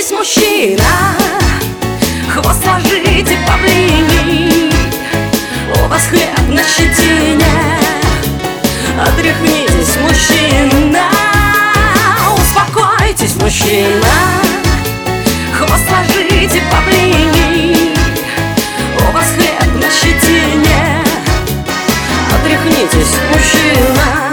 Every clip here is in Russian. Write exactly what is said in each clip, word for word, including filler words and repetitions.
Успокойтесь, мужчина, хвост сложите павлиний, у вас хлеб на щетине. Отряхнитесь, мужчина, успокойтесь, мужчина, хвост сложите павлиний, у вас хлеб на щетине. Отряхнитесь, мужчина.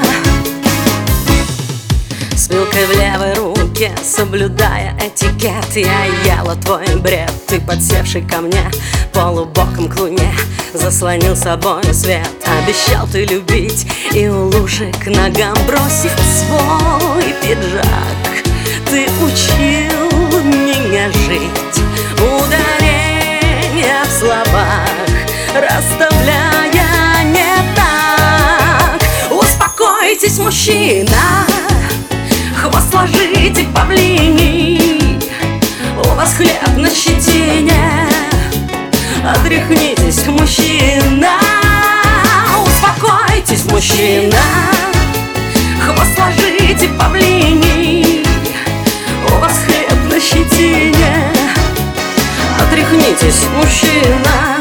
С вилкой в левой руке, соблюдая этикет, я ела твой бред. Ты, подсевший ко мне полубоком к луне, заслонил собой свет. Обещал ты любить и у лужи к ногам бросив свой пиджак. Ты учил меня жить, ударения в словах расставляя не так. Успокойтесь, мужчина, хвост сложите павлиний, у вас хлеб на щетине. Отряхнитесь, мужчина, успокойтесь, мужчина, хвост сложите павлиний, у вас хлеб на щетине. Отряхнитесь, мужчина.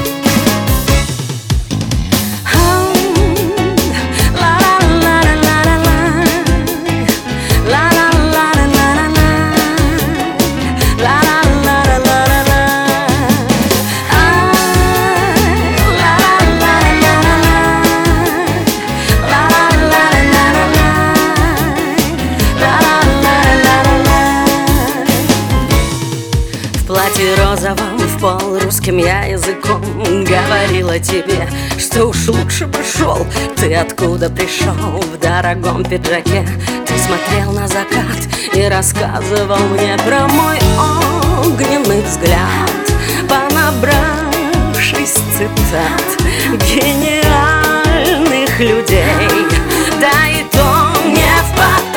В платье розовом, в пол русским я языком говорила тебе, что уж лучше бы шел. Ты откуда пришел в дорогом пиджаке? Ты смотрел на закат и рассказывал мне про мой огненный взгляд, понабравшись цитат гениальных людей. Да и то не в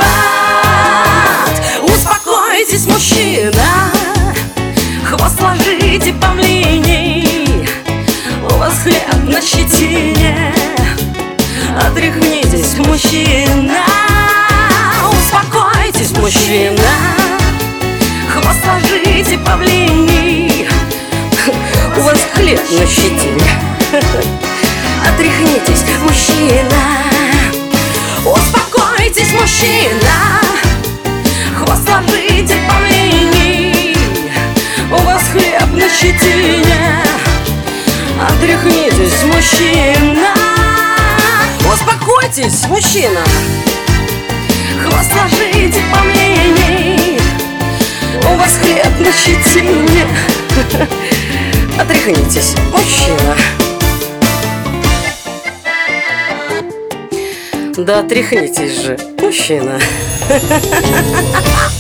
попад. Успокойтесь, мужчина, хвост сложите павлиний, у вас хлеб на щетине. Отряхнитесь, мужчина, успокойтесь, мужчина, хвост сложите павлиний, у вас хлеб на щетине. Отряхнитесь, мужчина, успокойтесь, мужчина, хвост сложите павлиний, у вас хлеб на щетине. Отряхнитесь, мужчина, успокойтесь, мужчина, хвост сложите павлиний, у вас хлеб на щетине. Отряхнитесь, мужчина. Да отряхнитесь же, мужчина.